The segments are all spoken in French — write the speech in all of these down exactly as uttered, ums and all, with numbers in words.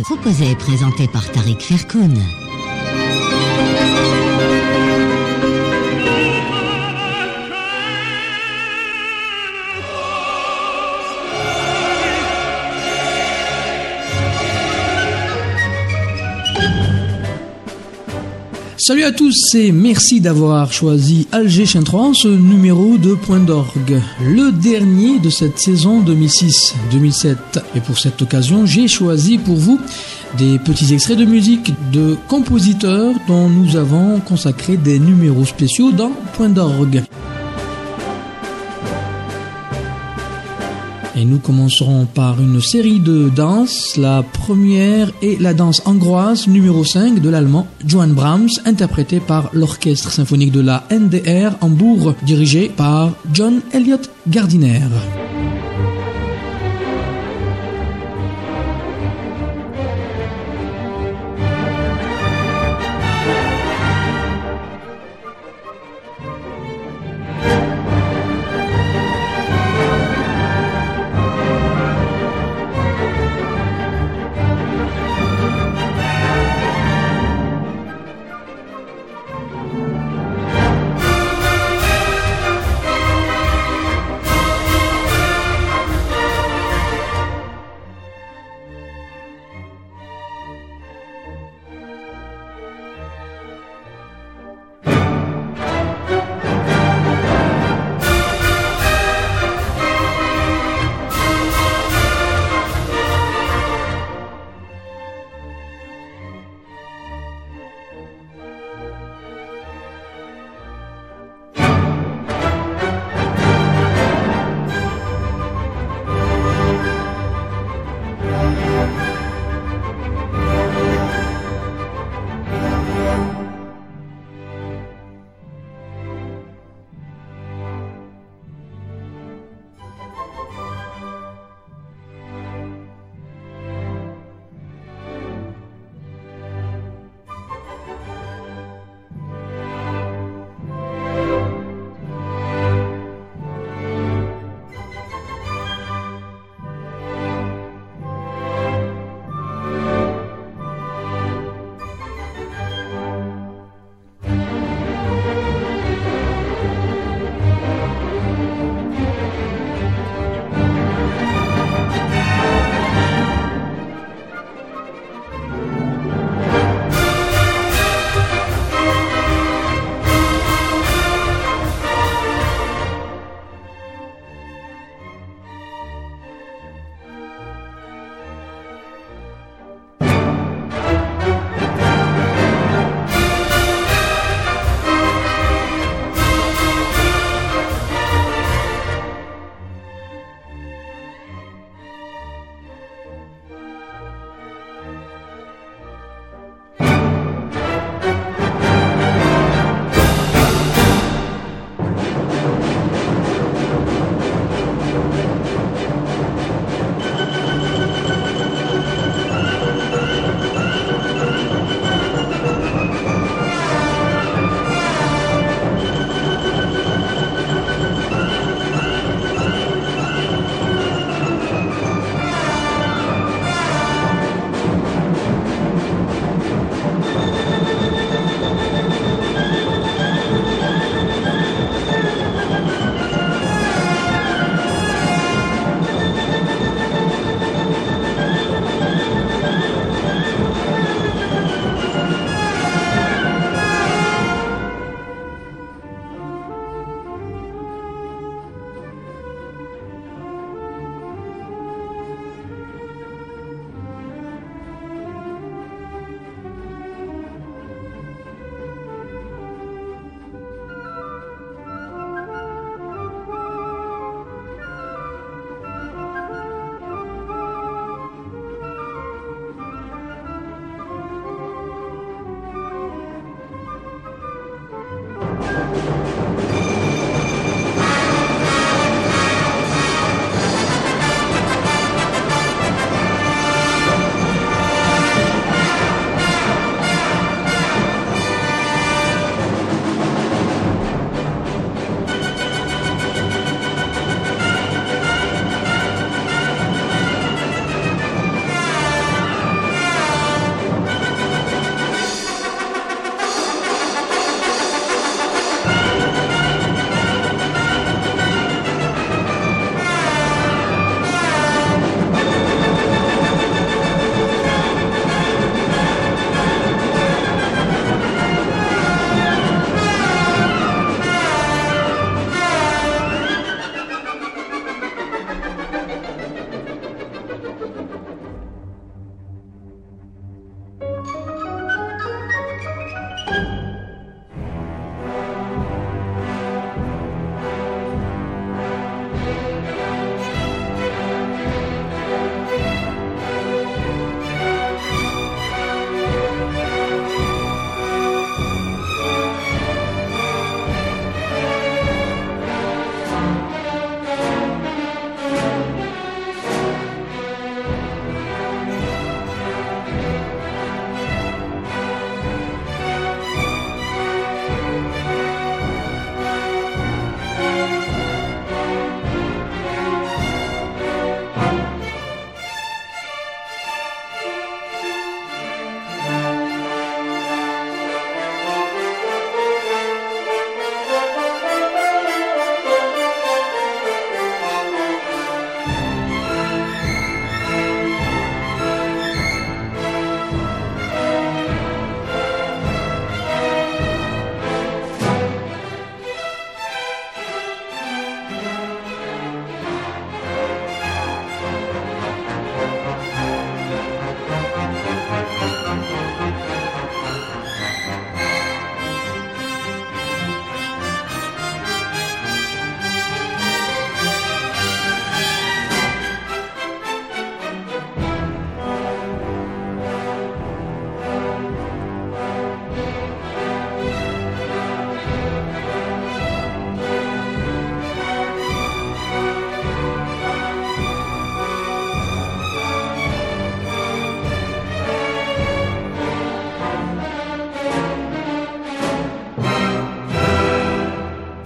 proposé et présenté par Tariq Ferkoun. Salut à tous et merci d'avoir choisi Alger Chantrance, numéro de Point d'Orgue, le dernier de cette saison deux mille six deux mille sept. Et pour cette occasion, j'ai choisi pour vous des petits extraits de musique de compositeurs dont nous avons consacré des numéros spéciaux dans Point d'Orgue. Et nous commencerons par une série de danses. La première est la danse hongroise numéro cinq de l'allemand Johann Brahms, interprétée par l'orchestre symphonique de la N D R Hambourg, dirigé par John Elliott Gardiner.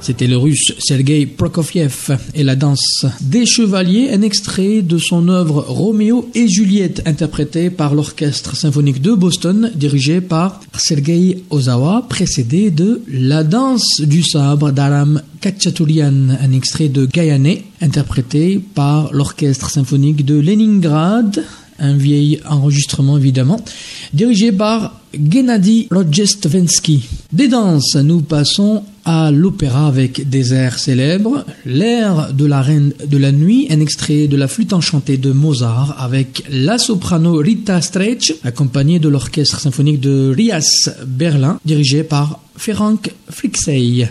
C'était le russe Sergei Prokofiev et la danse des chevaliers, un extrait de son œuvre Roméo et Juliette, interprété par l'Orchestre symphonique de Boston, dirigé par Sergei Ozawa, précédé de La danse du sabre d'Aram Khachaturian, un extrait de Gayane, interprété par l'Orchestre symphonique de Leningrad, un vieil enregistrement évidemment, dirigé par Gennady Rodjestvensky. Des danses, nous passons à l'opéra avec des airs célèbres. L'air de la Reine de la Nuit, un extrait de la Flûte enchantée de Mozart avec la soprano Rita Strejc, accompagnée de l'Orchestre symphonique de Rias Berlin, dirigé par Ferenc Flixey.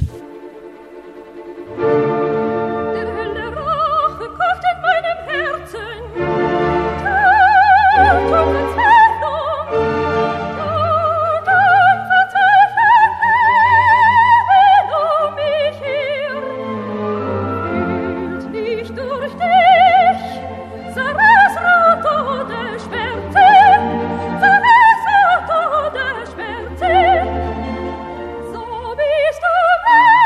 So bist du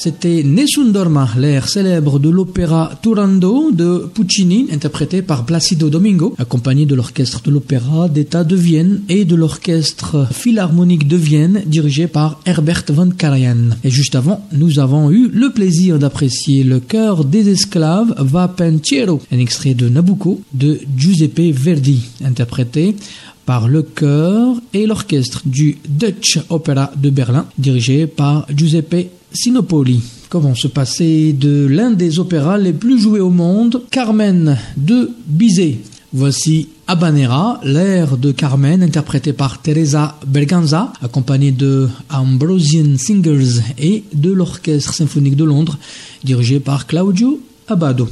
c'était Nessun Dorma, l'air célèbre de l'opéra Turandot de Puccini, interprété par Placido Domingo, accompagné de l'orchestre de l'Opéra d'État de Vienne et de l'orchestre philharmonique de Vienne, dirigé par Herbert von Karajan. Et juste avant, nous avons eu le plaisir d'apprécier le chœur des esclaves Va Pensiero, un extrait de Nabucco de Giuseppe Verdi, interprété par le chœur et l'orchestre du Deutsche Opera de Berlin, dirigé par Giuseppe Sinopoli. Comment se passer de l'un des opéras les plus joués au monde, Carmen de Bizet. Voici Habanera, l'air de Carmen, interprété par Teresa Berganza, accompagnée de Ambrosian Singers et de l'Orchestre symphonique de Londres, dirigé par Claudio Abbado.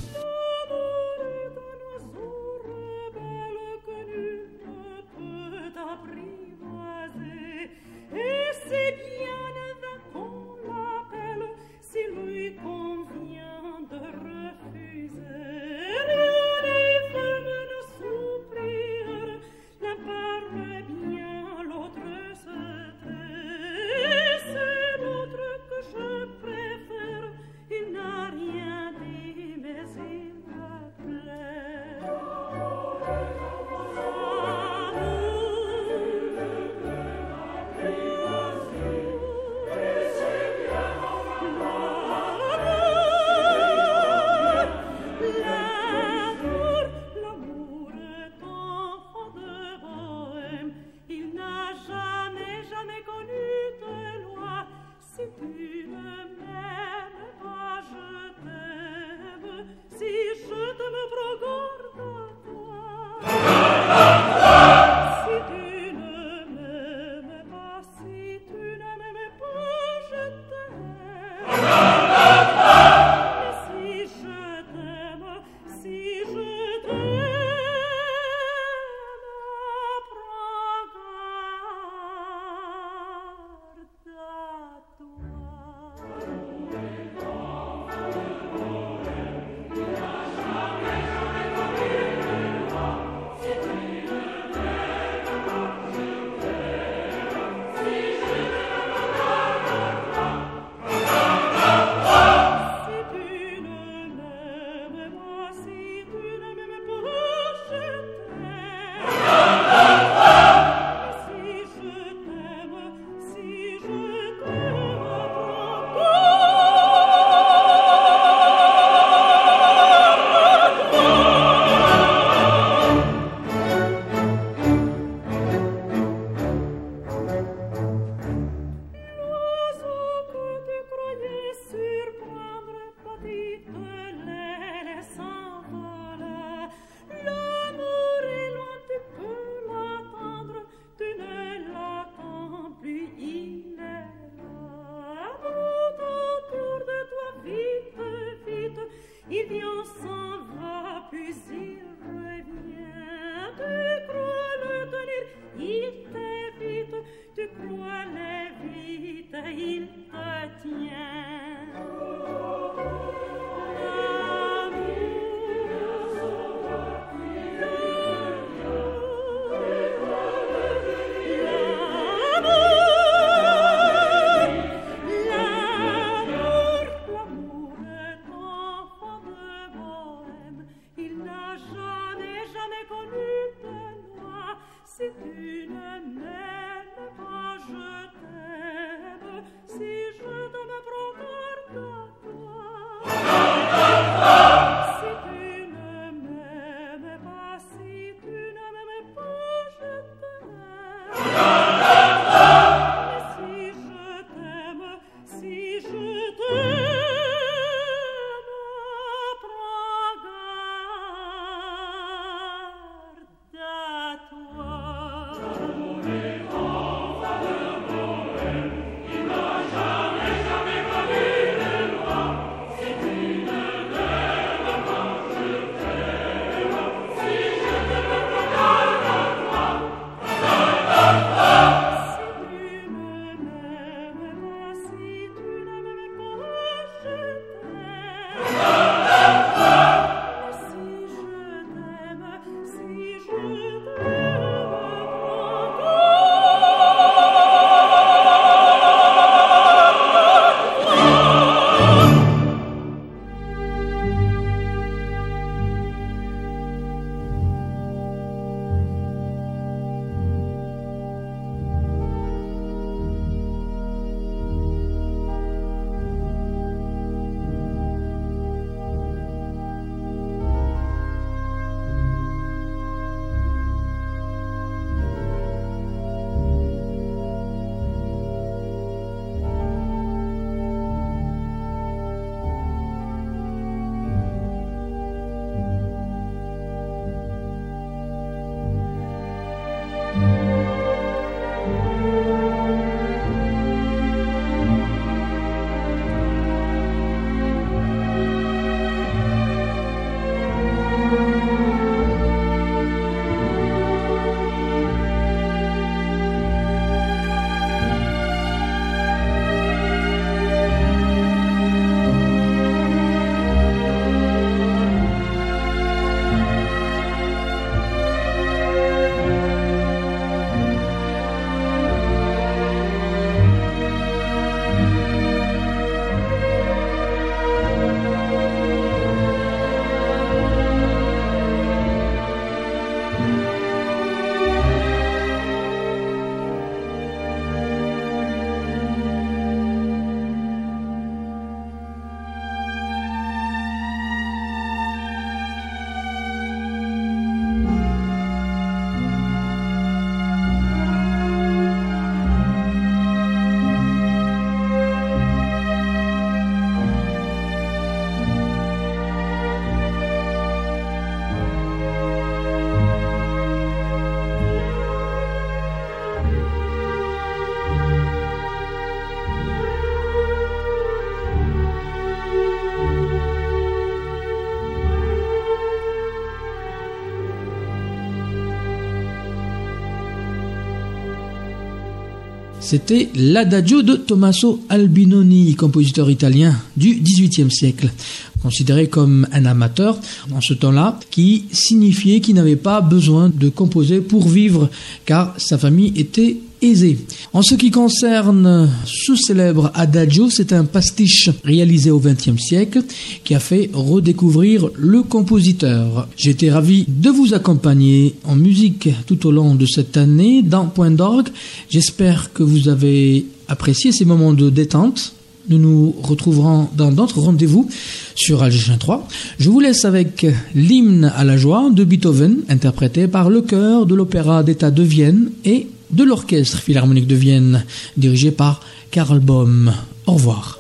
C'était l'Adagio de Tommaso Albinoni, compositeur italien du dix-huitième siècle, considéré comme un amateur en ce temps-là, qui signifiait qu'il n'avait pas besoin de composer pour vivre, car sa famille était aisée. En ce qui concerne ce célèbre Adagio, c'est un pastiche réalisé au vingtième siècle qui a fait redécouvrir le compositeur. J'étais ravi de vous accompagner en musique tout au long de cette année dans Point d'orgue. J'espère que vous avez apprécié ces moments de détente. Nous nous retrouverons dans d'autres rendez-vous sur Alger trois. Je vous laisse avec l'hymne à la joie de Beethoven, interprété par le chœur de l'Opéra d'État de Vienne et de l'Orchestre Philharmonique de Vienne, dirigé par Karl Bohm. Au revoir.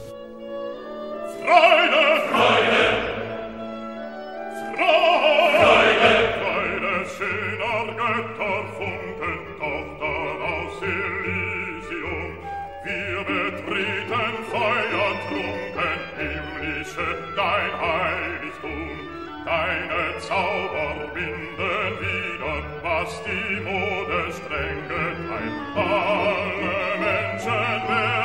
Deine Zauber binden wieder, was die Mode streng geteilt. Alle Menschen werden